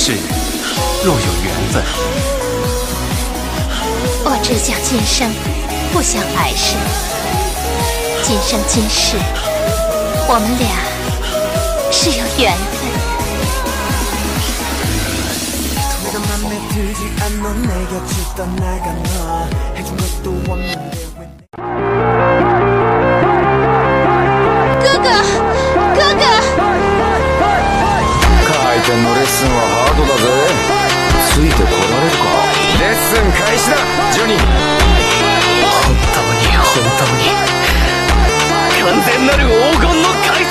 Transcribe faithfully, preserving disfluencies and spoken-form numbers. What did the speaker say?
世若有缘分， 我只想今生，不想来世。今生今世，我们俩是有缘分。哥哥，哥哥！ 回転のレッスンはハードだぜ。ついてこられるか。レッスン開始だ、ジョニー。 本当に本当に完全なる黄金の回転。